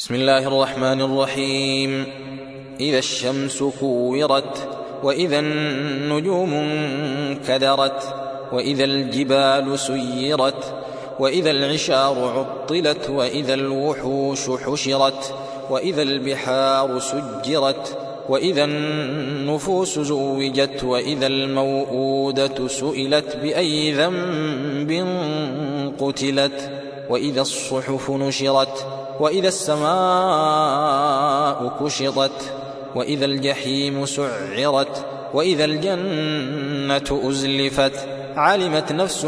بسم الله الرحمن الرحيم. إذا الشمس كورت، وإذا النجوم انكدرت، وإذا الجبال سيرت، وإذا العشار عطلت، وإذا الوحوش حشرت، وإذا البحار سجرت، وإذا النفوس زوجت، وإذا الموءودة سئلت بأي ذنب قتلت، وإذا الصحف نشرت، وإذا السماء كشطت، وإذا الجحيم سعرت، وإذا الجنة أزلفت، علمت نفس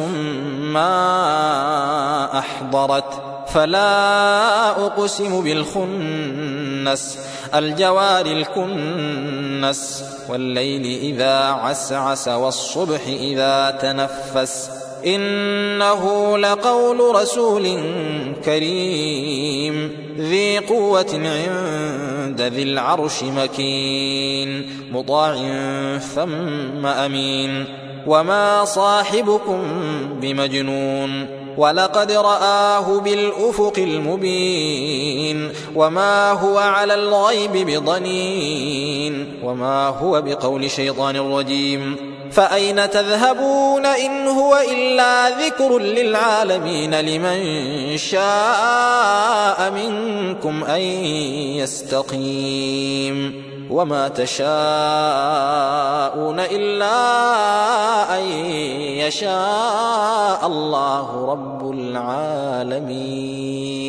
ما أحضرت. فلا أقسم بالخنس، الجوار الكنس، والليل إذا عسعس، والصبح إذا تنفس، إنه لقول رسول كريم ذي قوة عند ذي العرش مكين، مطاع ثم أمين. وما صاحبكم بمجنون، ولقد رآه بالأفق المبين، وما هو على الغيب بضنين، وما هو بقول شيطان رجيم. فأين تذهبون إن هو إلا ذكر للعالمين، لمن شاء منكم أن يستقيم. وما تشاءون إلا أن يشاء الله رب العالمين.